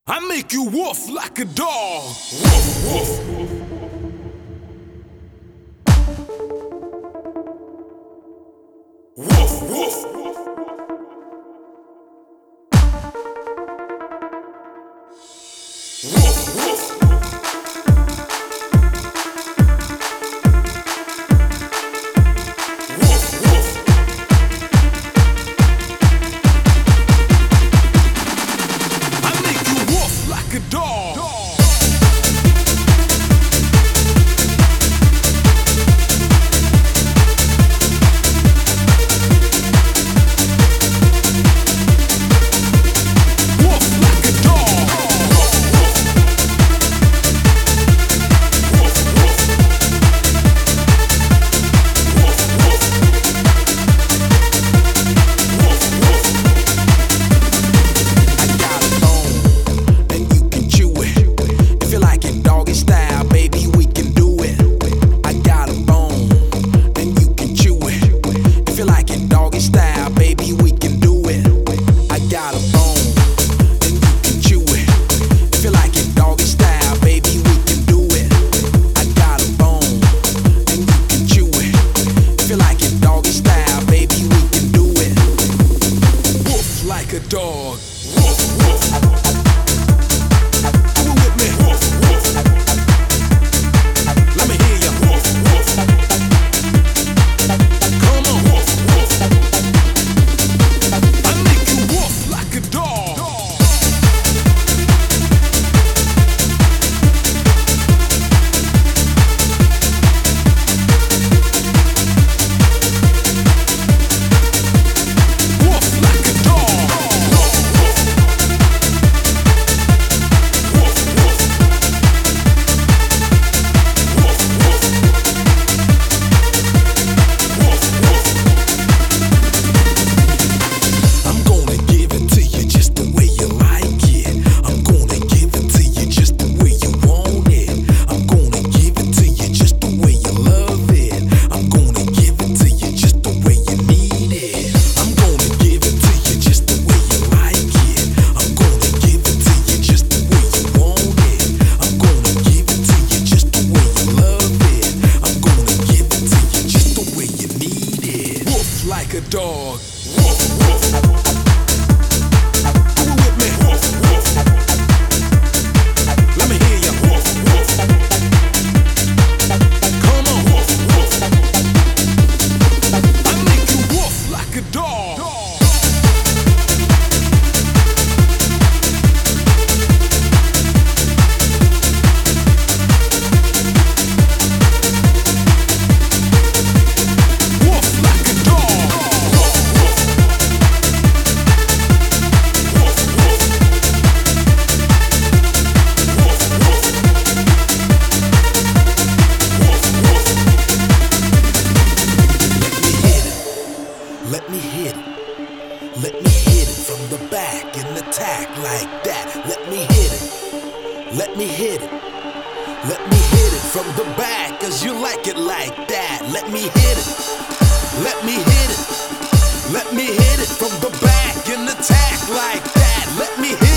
I make you woof like a dog. Woof, woof. Woof, woof. Woof, woof. Like a dog. Like a dog. Woof, woof. Do it with me. Woof, woof. Let me hear ya. Woof, woof. Come on. Woof, woof. I make you woof like a dog. Like a dog. Woof, woof. Do it with me. Woof, woof. Let me hear ya. Woof, woof. Come on. Woof, woof. I make you woof like a dog. Let me hit it. Let me hit it from the back and attack like that. Let me hit it. Let me hit it. Let me hit it from the back, cause you like it like that. Let me hit it. Let me hit it. Let me hit it from the back and attack like that. Let me hit it.